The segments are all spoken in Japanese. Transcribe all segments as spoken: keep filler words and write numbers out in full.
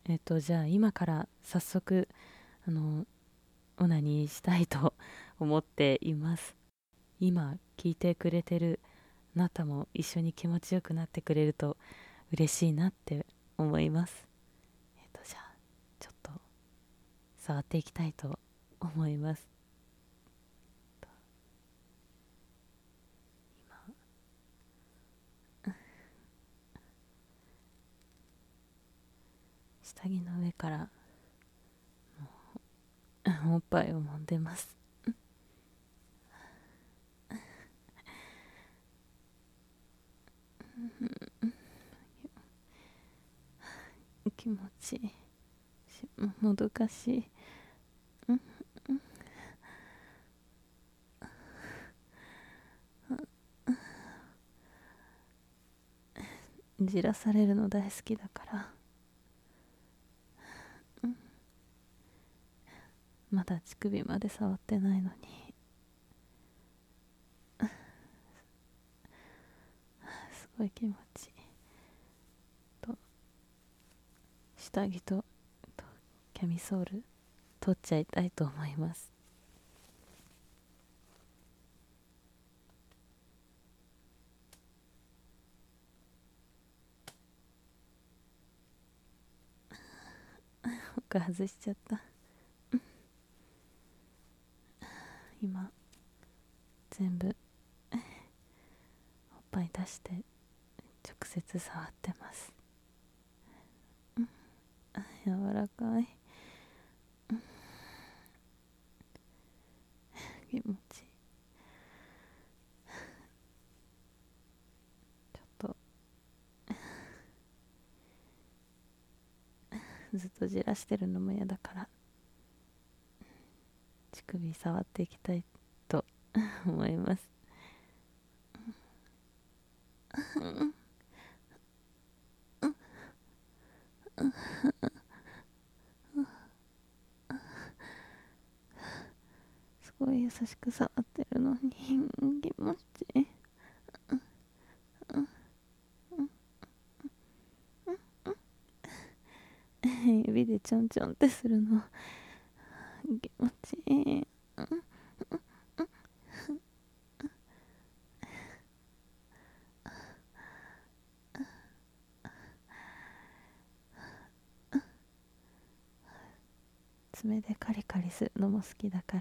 えっとじゃあ今から早速あのオナニーしたいと思っています。今聞いてくれてるあなたも一緒に気持ちよくなってくれると嬉しいなって思います。えっとじゃあちょっと触っていきたいと思います。下着の上からおっぱいを揉んでます。気持ちいいしもどかしい。じらされるの大好きだから、まだ乳首まで触ってないのにすごい気持ちいい。と下着ととキャミソール取っちゃいたいと思います。他外しちゃった。今全部おっぱい出して直接触ってます。柔らかい。気持ちいい。ちょっとずっとじらしてるのも嫌だから乳首触っていきたいと思います。すごい優しく触ってるのに気持ちいい。指でちょんちょんってするの気持ちいい。爪でカリカリするのも好きだから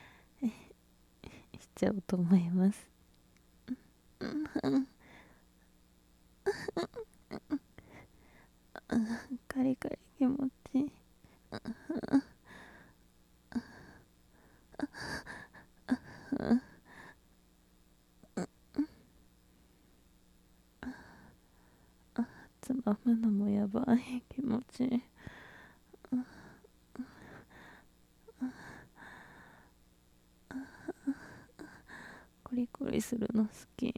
しちゃおうと思います。カリカリ気持ちいい。つまむのもやばい。気持ちいい。コリコリするの好き。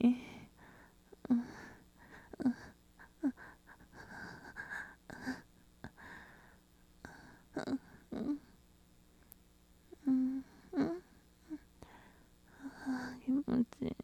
気持ちいい。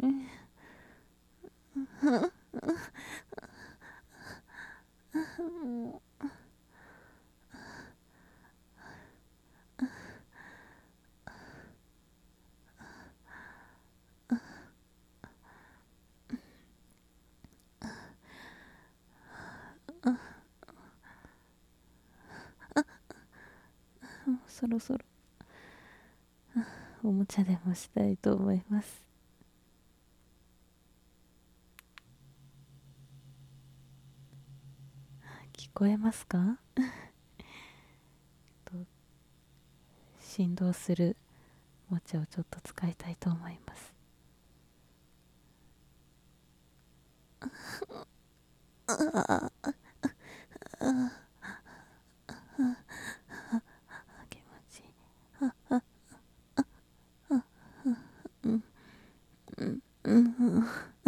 もうそろそろおもちゃでもしたいと思います。聞こえますか？と振動するおもちゃをちょっと使いたいと思います。気持ちいい。うんうんうん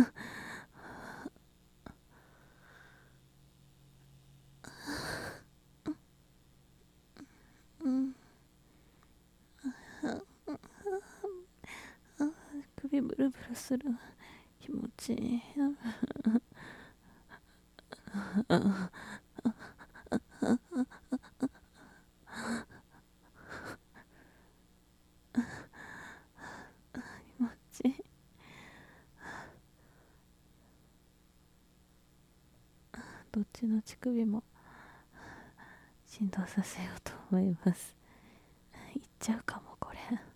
うん首ブルブルする。気持ちいい。 乳首も振動させようと思います。いっちゃうかもこれ。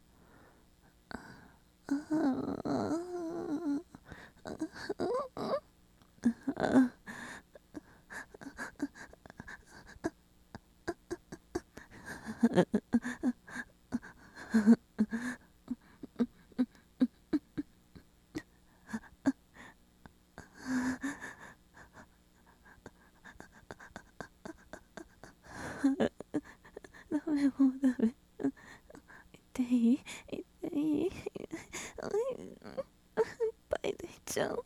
ダメ、もうダメ。痛い痛い。いっぱい出ちゃう。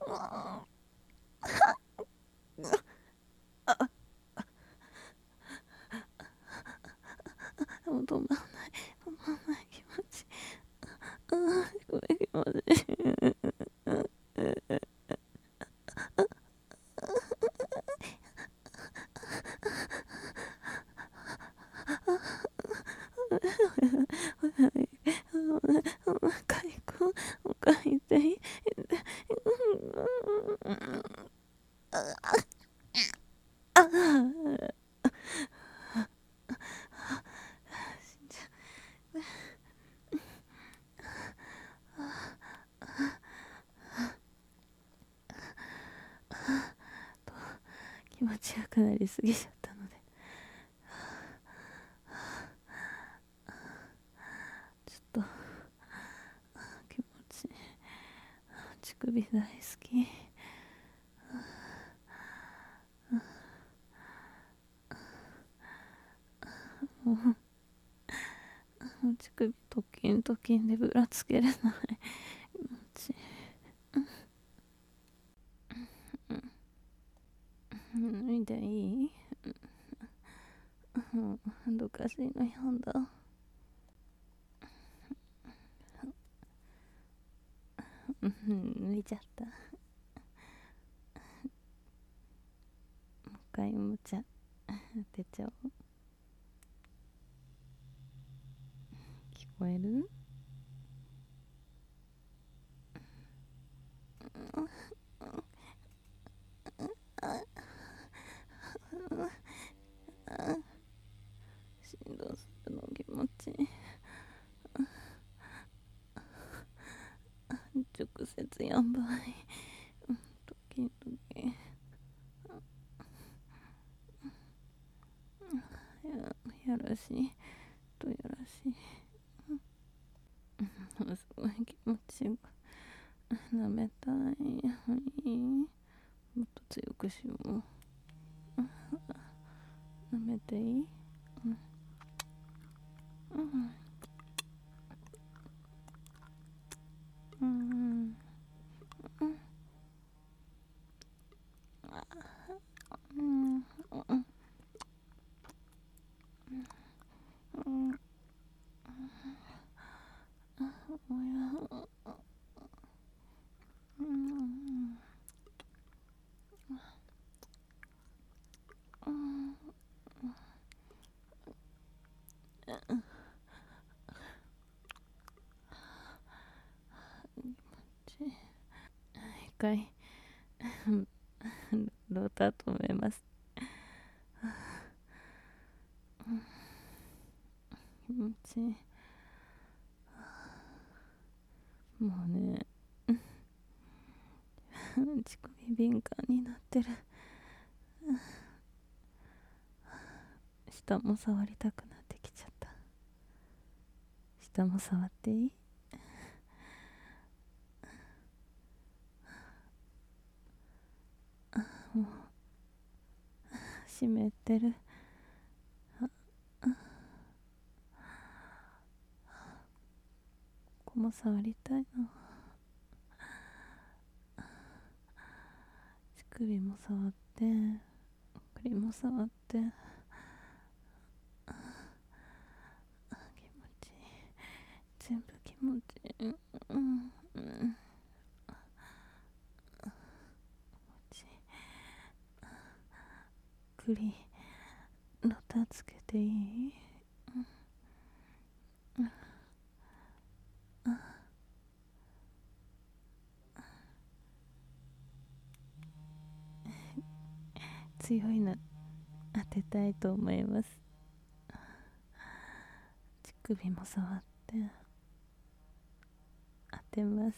もう止まんない止まんない気持ち。あーごめん気持ち。お腹痛いお腹痛い。ああ気持ちよくなりすぎちゃったので、ちょっと気持ちいい。乳首大好き。もう乳首トキントキンでぶらつけれない。気持ちいい。脱いでいい？どかしいのやだ。脱いじゃった。もう一回おもちゃ当てちゃおう。聞こえる？振動するの気持ちいい。直接やばい。ドキドキ。ややらしいとやらしい。すごい気持ちよく舐めたい。はい、もっと強くしよう。舐めていい？うんうんうんうんうん一回ローター止めます。気持ちいい。もうね乳首敏感になってる。下も触りたくなってきちゃった。下も触っていい？もう湿ってる。ここも触りたいな。乳首も触って首も触って。気持ちいい。全部気持ちいい。うんうん。栗ロタつけていい？強いな当てたいと思います。乳首も触って当てます。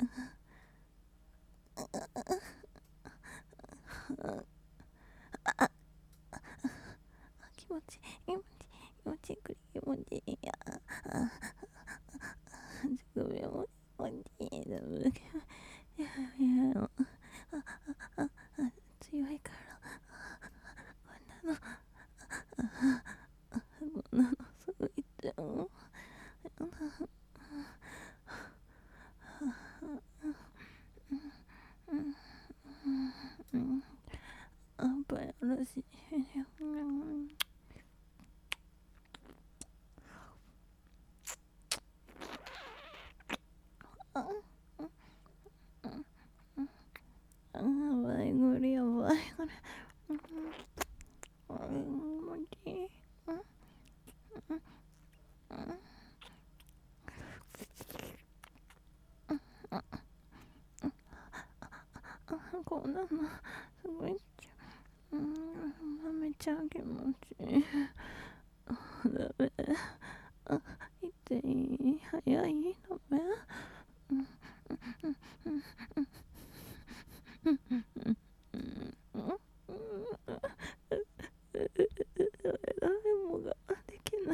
気持ちいい、気持ちいい、気持ちいい、気持ちいいや。乳首も気持ちいい。いやいや、強いからこんなのこんなのすぐいっちゃう。あんぱいあるしやばい、これやばい、これ気持ちいい。こんなのすごいっちゃう。うん、めちゃ気持ちいい。ダメ。あ、痛い。早い。ダメ。うん誰もができない。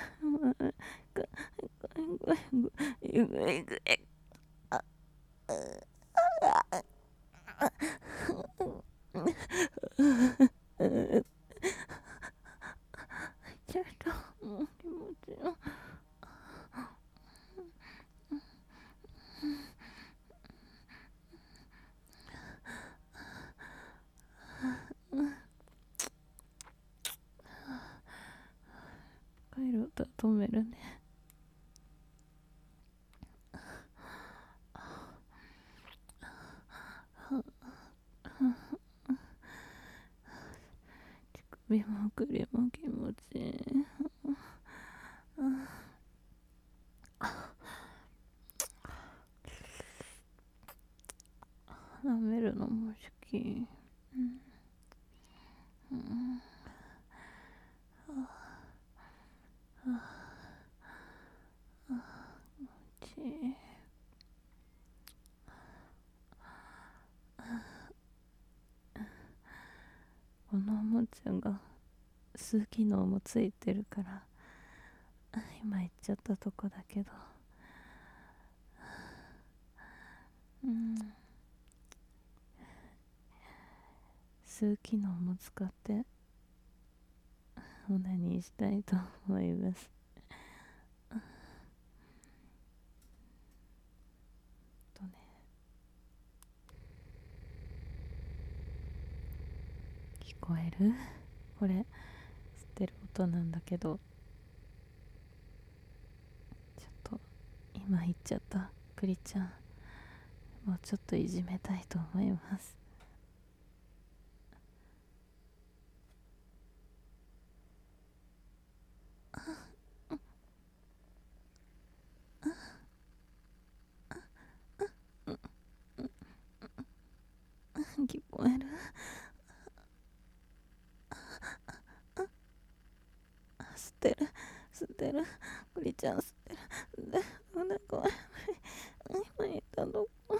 ぐぐいぐい。あ、ちょっと気持ちいい。帰る音止めるね。乳首も首も気持ちいい。舐めるのも好き。うんうん、ちこのおもちゃが吸う機能もついてるから今言っちゃったとこだけど、うん吸う機能も使ってオナニーしたいと思います。とね、聞こえる？これ吸ってる音なんだけど、ちょっと今言っちゃったクリちゃん、もうちょっといじめたいと思います。聞こえる？吸ってる吸ってるクリちゃん吸ってる。で、なんだこれ今言ったとこ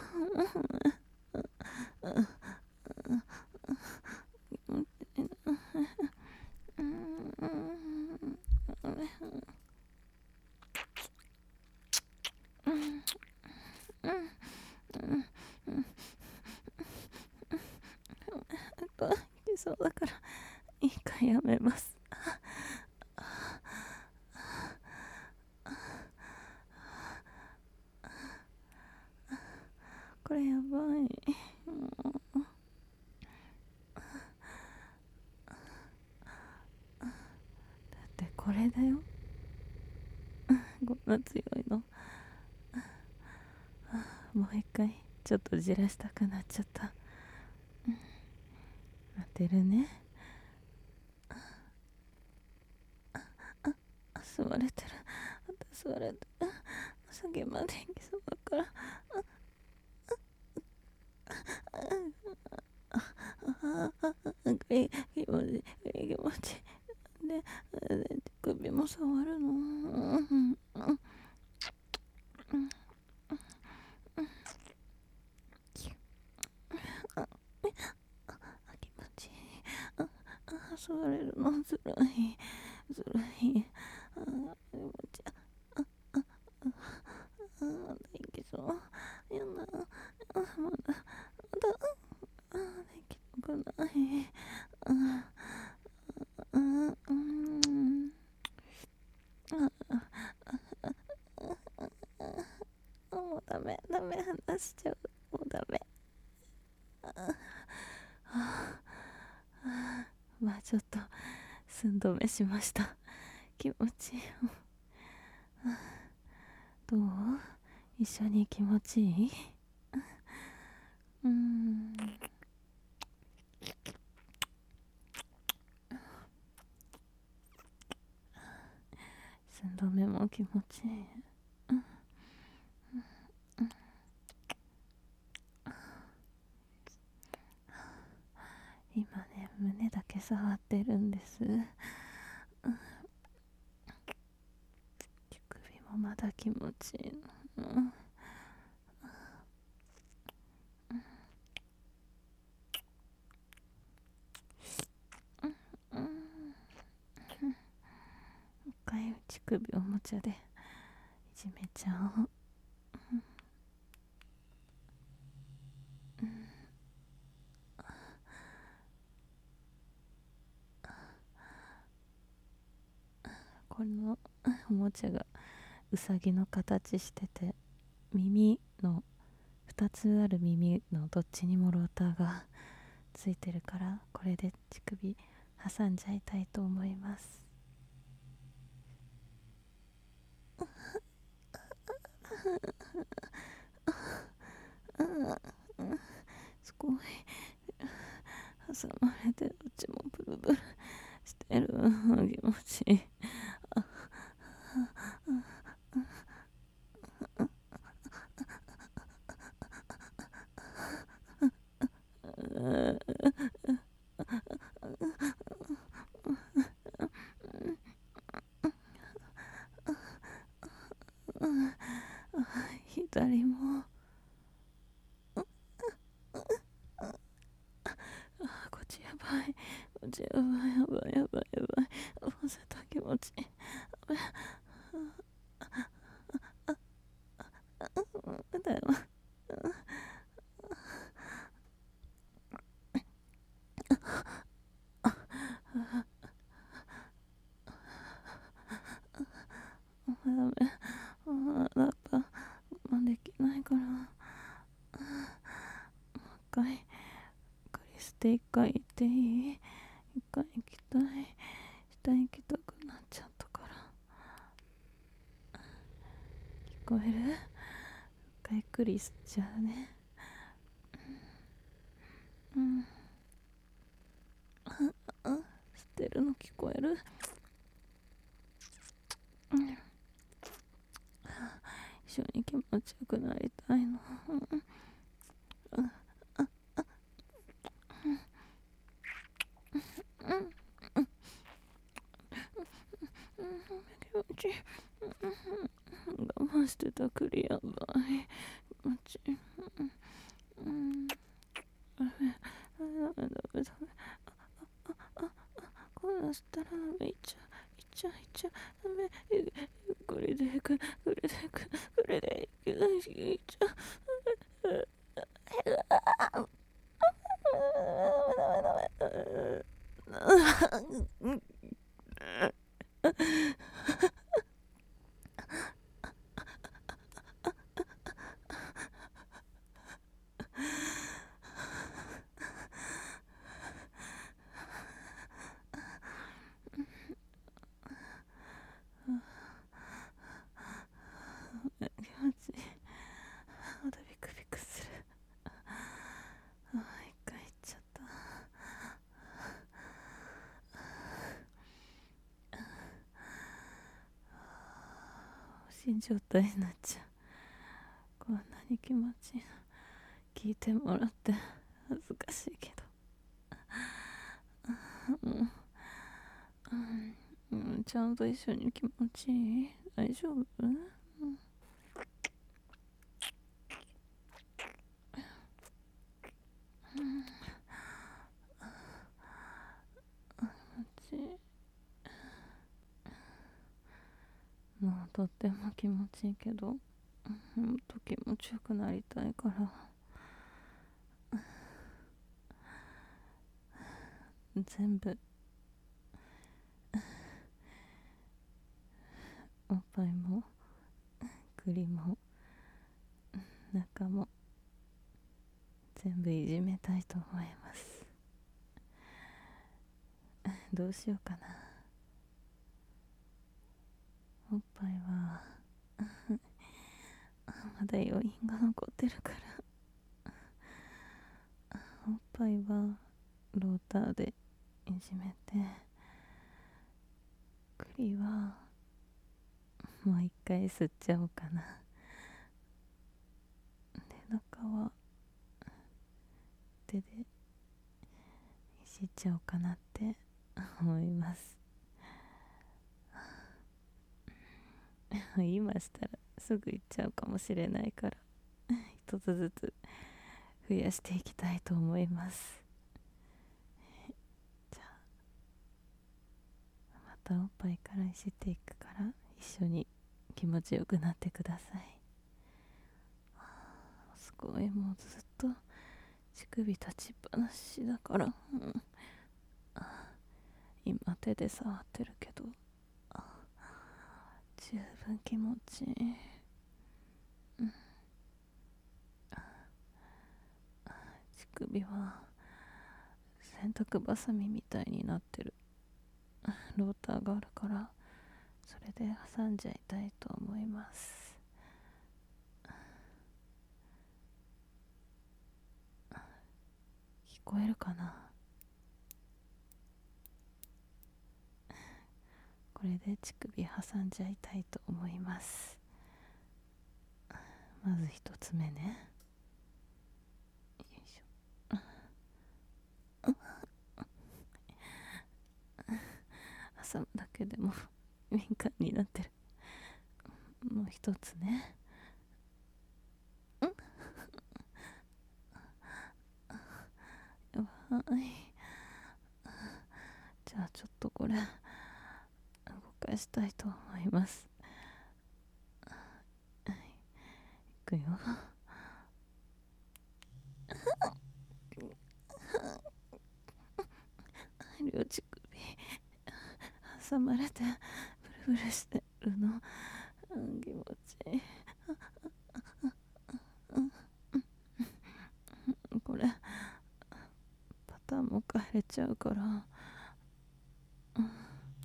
そうだから一回やめます。これやばい。だってこれだよ。こんな強いの。もう一回ちょっとじらしたくなっちゃった。当てるね。吸われてる。また吸われてる。先まで行きそうだから。 ああ、気持ちいい、気持ちいい。で、で首も触るの。うんうんうん気持ちいい。ああ、触れるのずるい、ずるい。ああ、気持ちいい。ああ、ああ、まだいけそう。やだ。あ、まだ、まだ、ああ、できたくない。ああ、うん。もうダメ、ダメ、話しちゃう。もうダメ。まあちょっと寸止めしました。気持ちいい。どう？一緒に気持ちいい？うーん。寸止めも気持ちいい。今ね、胸だけ触ってるんです。手首もまだ気持ちいいの。うんうん。一回乳首おもちゃでいじめちゃおう。このおもちゃがうさぎの形してて、耳のふたつある耳のどっちにもローターがついてるから、これで乳首挟んじゃいたいと思います。すごい挟まれて、どっちもブルブルしてる。気持ちいい。左も、こっちやばい、こっちやばい、やばい、やばい、やばい。合わせた、気持ちいい。だよ。ダメ。ああ、だった。まあ、できないから。もう一回、クリステ一回行っていい？一回行きたい。下行きたくなっちゃったから。聞こえる？一回クリスじゃあね。うん。あ、吸ってるの聞こえる？うん。一緒に気持ちよくなりたいの。うん。気持ちいい。我慢してたクリアバイ。気持ちいい。うん。ダメ、ダメ、ダメ、ダメ。こんなしたらダメ。いっちゃう、いっちゃう、いっちゃう。ダメ。これでいく、これでいく、これでいく、いっちゃう。気持ちいい。まだビクビクする。ああ、一回行っちゃった。死ん状態になっちゃう。こんなに気持ちいいの聞いてもらって恥ずかしいけど。 うんうん、ちゃんと一緒に気持ちいい？大丈夫？うん、もうとっても気持ちいいけど、もっと気持ちよくなりたいから、全部おっぱいも栗も中も全部いじめたいと思います。どうしようかな。おっぱいはまだ余韻が残ってるから、おっぱいはローターでいじめて、栗はもう一回吸っちゃおうかな。で、中は手でいじっちゃおうかなって思います。今したらすぐ行っちゃうかもしれないから、一つずつ増やしていきたいと思います。じゃあまたおっぱいからいじっていくから、一緒に気持ちよくなってください。すごい、もうずっと乳首立ちっぱなしだから、うん、今手で触ってるけど十分気持ちいい、うん、乳首は洗濯バサミみたいになってる。ローターがあるからそれで挟んじゃいたいと思います。聞こえるかな。これで乳首挟んじゃいたいと思います。まず一つ目ね。よいしょ。挟むだけでも敏感になってる。もう一つね。やばい。じゃあちょっとこれ動かしたいと思います。いくよ。両乳首挟まれてブルブルしてるの、うん、気持ちいい。これパターンも変えれちゃうから、うん、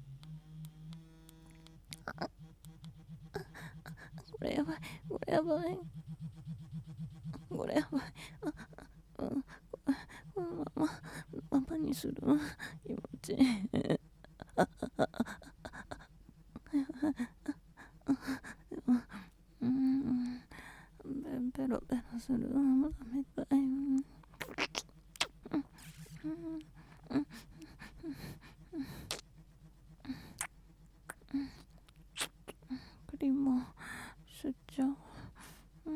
これやばい、これやばい、これやばい、うん、このままママにする、気持ちいい。うん、ペロペロする、まだめたい、うん、クリームも吸っちゃう、うん、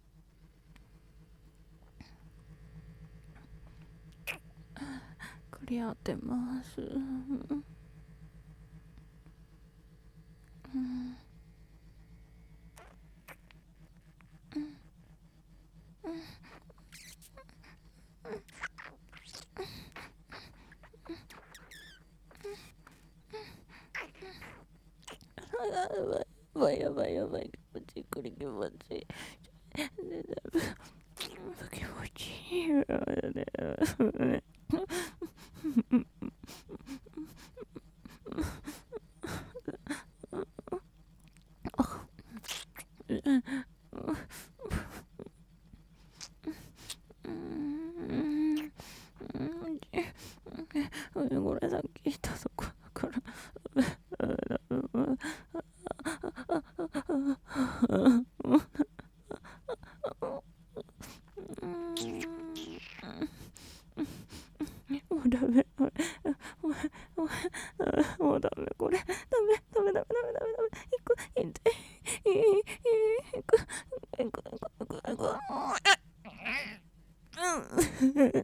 クリアってます、うん、うん、やばいやばいやばい、気持ちいい、これ気持ちいい、気持ちいいよね。これさっき言ったとこだから。もうダメ、 もうダメ、これダメダメダメダメダメダメ、いく痛い、いいいくいくいくいくいくいく、うん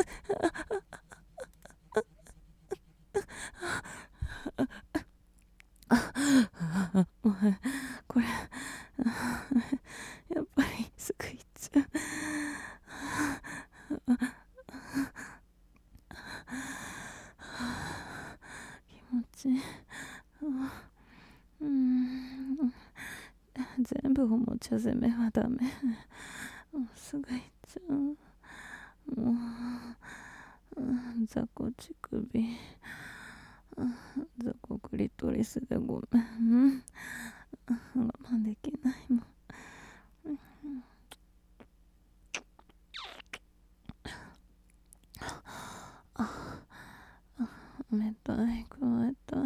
これやっぱりすぐ行っちゃう。気持ちいい。うん、全部おもちゃ攻めはダメ。もうすぐ行っちゃう。もう、うん、雑魚乳首、雑魚クリトリスでごめん。我慢できないもん。冷たい、くわえたい。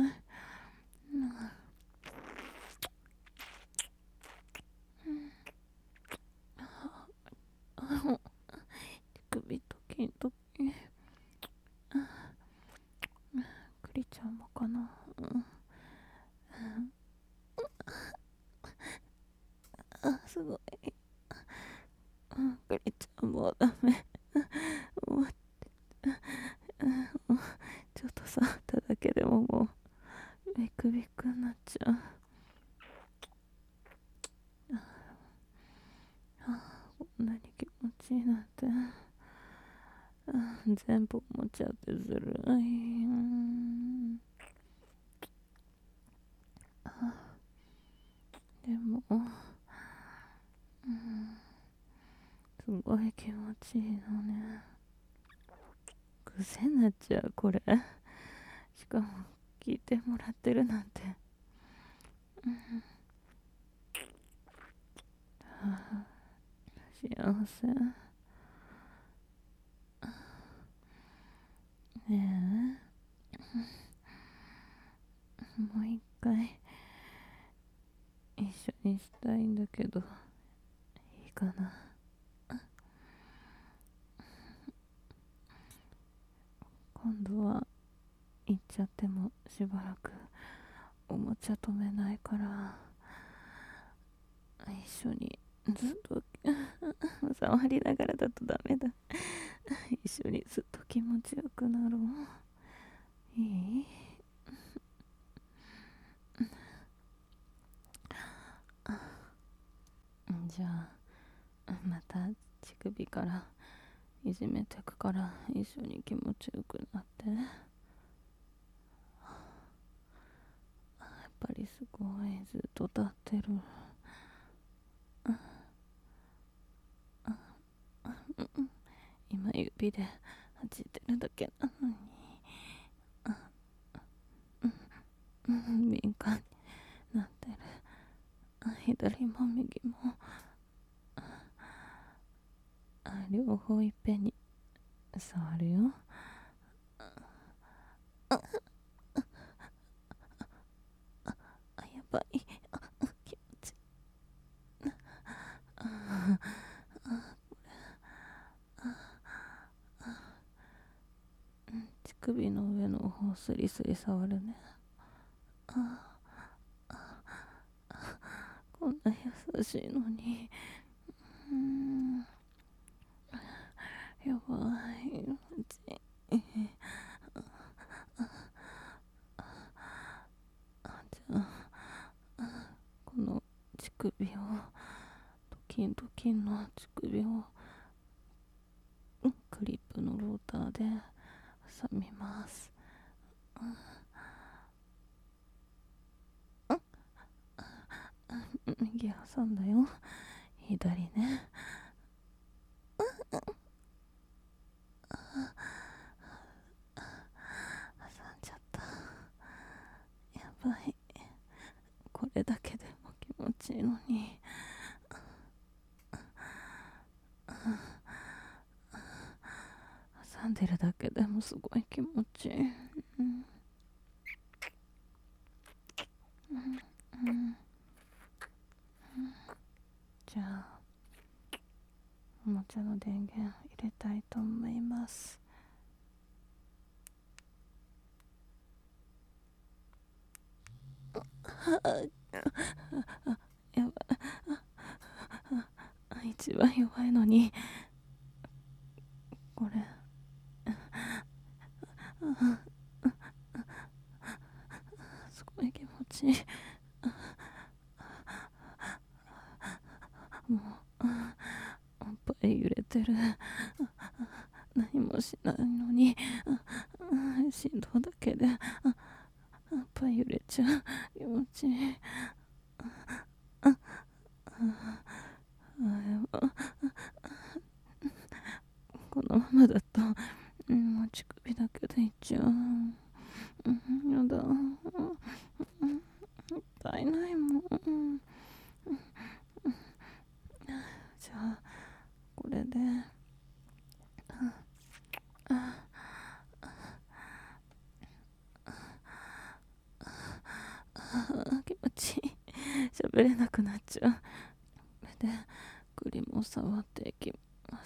首ときとき。クリちゃんもかな。あ、すごい。クリちゃんもうダメ。もうちょっと触っただけでももうビクビクになっちゃう。こんなに気持ちいいなんて。全部持っちゃってずるい。でも、うん、すごい気持ちいいのね。癖になっちゃうこれ。しかも聞いてもらってるなんて、うん、はあ、幸せ。ねえ、もう一回一緒にしたいんだけどいいかな。今度は行っちゃってもしばらくおもちゃ止めないから一緒にずっと触りながらだとダメだ。一緒にずっと気持ちよくなろう。いい？じゃあまた乳首からいじめてくから一緒に気持ちよくなって。やっぱりすごいずっと立ってる。今指で弾いてるだけなのに、うん、敏感になってる。左も右も両方いっぺんに触るよ。あ、やばい。気持ちいい。乳首の上の方スリスリ触るね。こんな優しいのに。うん、やばい。じゃあこの乳首をドキンドキンの乳首をクリップのローターで挟みます。右挟んだよ。左ね。挟んじゃった。やばい。これだけでも気持ちいいのに。挟んでるだけでもすごい気持ちいい。うんうんうん、じゃあおもちゃの電源入れたいと思います。 やばい。一番弱いのにこれすごい気持ちいい。もうおっぱい揺れてる。何もしないのに振動だけでおっぱい揺れちゃう。気持ちいい。このままだと、うん、もう乳首だけでいっちゃう。うん、やだ。痛いないもん。じゃあこれで気持ちいい。喋れなくなっちゃう。これで栗も触っていきます。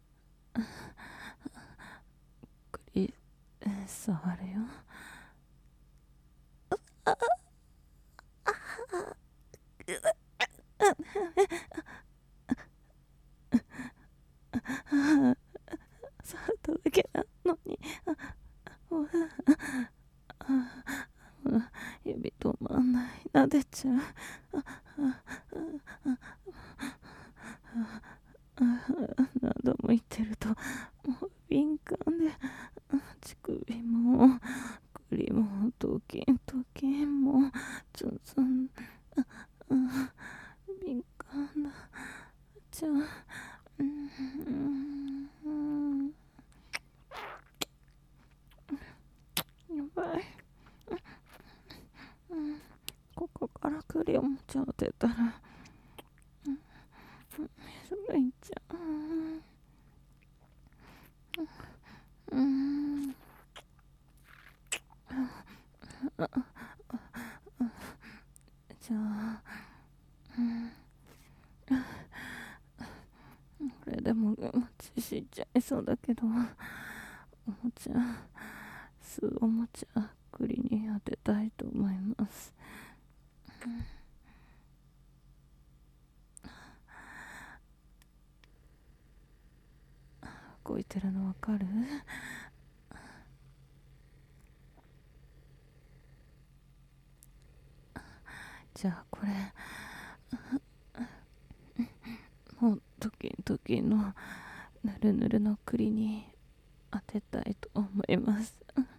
栗触るよ。触っただけなのに指止まんない。撫でちゃう。何度も言ってるともう敏感で乳首も栗もドキンドキンもツンツン敏感だじゃあうんやばい。ここから栗を持ち当てたらそれいっちゃう。うんじゃあ、うん、これでもお餅しっちゃいそうだけど、おもちゃ巣おもちゃ栗に当てたいと思います。動いてるのわかる？じゃあこれもうドキンドキンのぬるぬるの栗に当てたいと思います。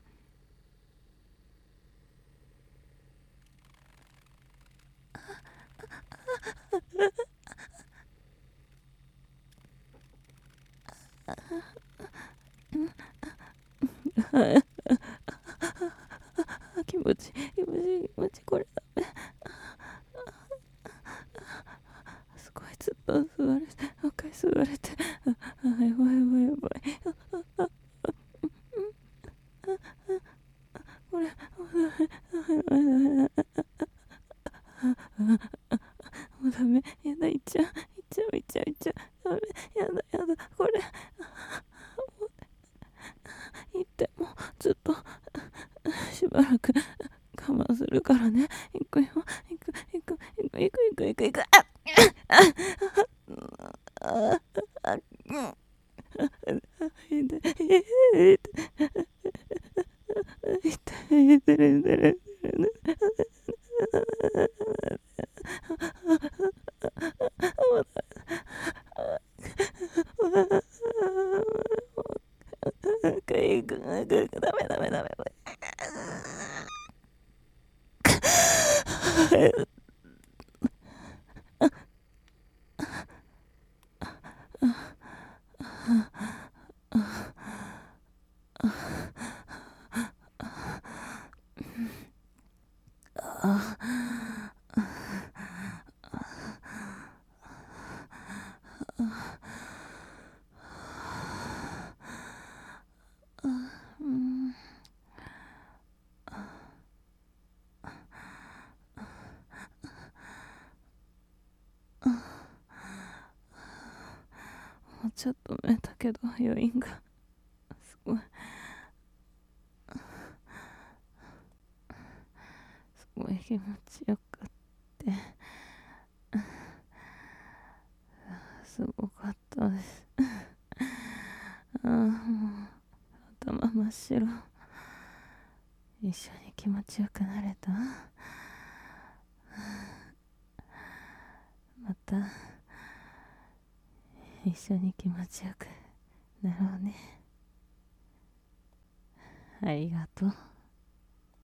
気持ちいい気持ちいい気持ちいい。これダメ。すごいずっと吸われてもう一回吸われてやばいやばいやばい。これもうダメ。やだ、いっちゃういっちゃういっちゃういっちゃう。ダメ。やだやだ。これ言ってもずっとしばらく我慢するからね。いくよ。いくいくいくいくいくいくいく。あっあっあっあっ痛い痛い痛い痛い痛い痛い。ダメダメダメ。もうちょっと寝たけど余韻がすごいすごい気持ちよくってすごかったです。ああ、もう頭真っ白。一緒に気持ちよくなれた。また一緒に気持ちよくなろうね。ありがとう。